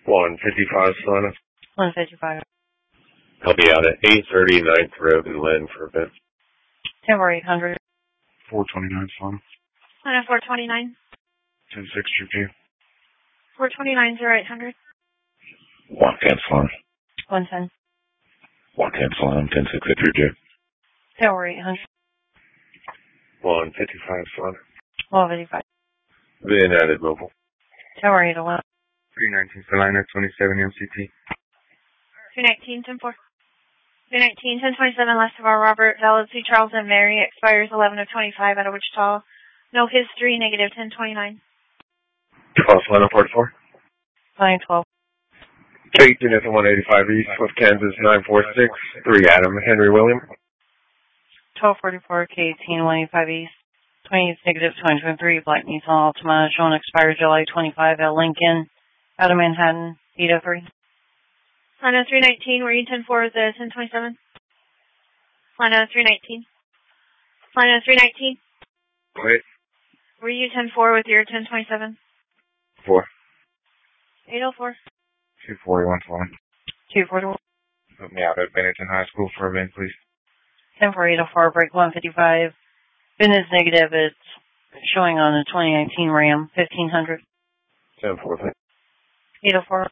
155 Solana. 155. I'll be out at 830 9th Road in Lynn for a bit. 10-800. 429 Solana. 429. 10-6 GP. 429 0800. 110 Solana. 110. 110 Solana. 10-6 at your J. 10-800. 155 Solana. 155. Then added mobile. 10-811. 319 Solana. 27 MCT. 319 10-4. 319 1027 Last of our Robert, valid C. Charles and Mary, expires 11/25 out of Wichita. No history, negative 1029. 12 Solana, port 4. 912. Kate, unit 185 East, Swift, Kansas 946. 3 Adam, Henry William. 1244 K18 185 East. 20 negative 2023 Black Nissan Altima, showing expires July 25 at Lincoln, out of Manhattan, 803. Lana 319, were you 10-4 with the 1027? Lana 319. Lana 319. Wait. Were you 10-4 with your 1027? 4. 804. 241 Solana. 241. Put me out at Bennington High School for a event, please. 10-4 break 155. Business negative, it's showing on a 2019 Ram, 1500. 10-4. 804.